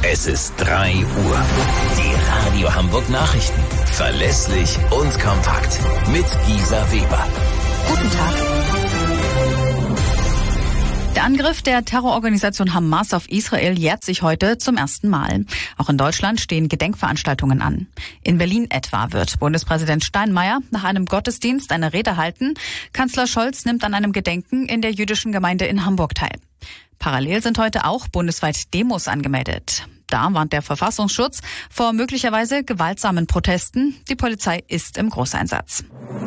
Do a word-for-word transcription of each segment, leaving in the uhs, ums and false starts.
Es ist drei Uhr. Die Radio Hamburg Nachrichten. Verlässlich und kompakt. Mit Gisa Weber. Guten Tag. Der Angriff der Terrororganisation Hamas auf Israel jährt sich heute zum ersten Mal. Auch in Deutschland stehen Gedenkveranstaltungen an. In Berlin etwa wird Bundespräsident Steinmeier nach einem Gottesdienst eine Rede halten. Kanzler Scholz nimmt an einem Gedenken in der jüdischen Gemeinde in Hamburg teil. Parallel sind heute auch bundesweit Demos angemeldet. Da warnt der Verfassungsschutz vor möglicherweise gewaltsamen Protesten. Die Polizei ist im Großeinsatz.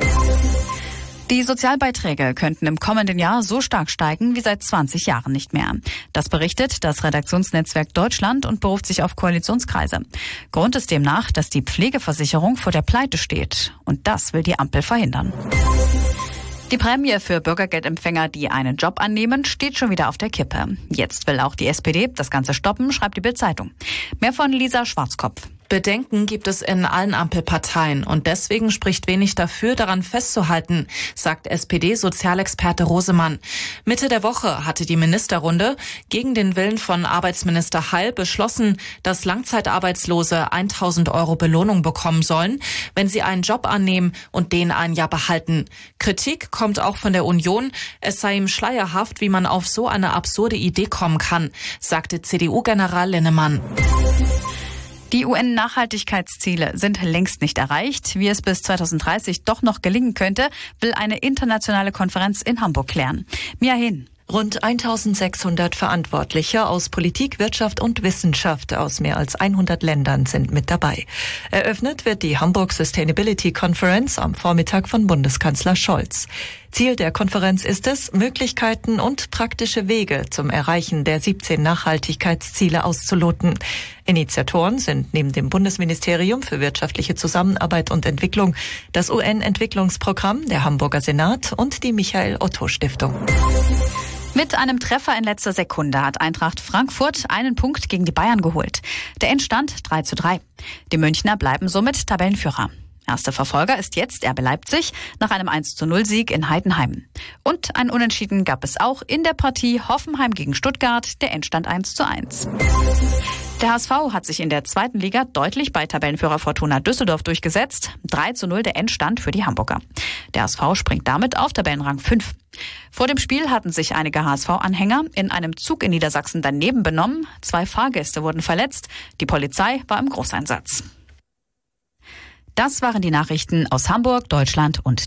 Die Sozialbeiträge könnten im kommenden Jahr so stark steigen wie seit zwanzig Jahren nicht mehr. Das berichtet das Redaktionsnetzwerk Deutschland und beruft sich auf Koalitionskreise. Grund ist demnach, dass die Pflegeversicherung vor der Pleite steht. Und das will die Ampel verhindern. Die Prämie für Bürgergeldempfänger, die einen Job annehmen, steht schon wieder auf der Kippe. Jetzt will auch die S P D das Ganze stoppen, schreibt die Bild-Zeitung. Mehr von Lisa Schwarzkopf. Bedenken gibt es in allen Ampelparteien und deswegen spricht wenig dafür, daran festzuhalten, sagt S P D-Sozialexperte Rosemann. Mitte der Woche hatte die Ministerrunde gegen den Willen von Arbeitsminister Heil beschlossen, dass Langzeitarbeitslose tausend Euro Belohnung bekommen sollen, wenn sie einen Job annehmen und den ein Jahr behalten. Kritik kommt auch von der Union. Es sei ihm schleierhaft, wie man auf so eine absurde Idee kommen kann, sagte C D U-General Linnemann. Die U N-Nachhaltigkeitsziele sind längst nicht erreicht. Wie es bis zweitausenddreißig doch noch gelingen könnte, will eine internationale Konferenz in Hamburg klären. Mia Hehn. Rund eintausendsechshundert Verantwortliche aus Politik, Wirtschaft und Wissenschaft aus mehr als hundert Ländern sind mit dabei. Eröffnet wird die Hamburg Sustainability Conference am Vormittag von Bundeskanzler Scholz. Ziel der Konferenz ist es, Möglichkeiten und praktische Wege zum Erreichen der siebzehn Nachhaltigkeitsziele auszuloten. Initiatoren sind neben dem Bundesministerium für wirtschaftliche Zusammenarbeit und Entwicklung das U N-Entwicklungsprogramm, der Hamburger Senat und die Michael-Otto-Stiftung. Mit einem Treffer in letzter Sekunde hat Eintracht Frankfurt einen Punkt gegen die Bayern geholt. Der Endstand drei zu drei. Die Münchner bleiben somit Tabellenführer. Erster Verfolger ist jetzt R B Leipzig nach einem eins zu null Sieg in Heidenheim. Und ein Unentschieden gab es auch in der Partie Hoffenheim gegen Stuttgart, der Endstand eins zu eins. Der H S V hat sich in der zweiten Liga deutlich bei Tabellenführer Fortuna Düsseldorf durchgesetzt. drei zu null der Endstand für die Hamburger. Der H S V springt damit auf Tabellenrang fünf. Vor dem Spiel hatten sich einige H S V-Anhänger in einem Zug in Niedersachsen daneben benommen. Zwei Fahrgäste wurden verletzt. Die Polizei war im Großeinsatz. Das waren die Nachrichten aus Hamburg, Deutschland und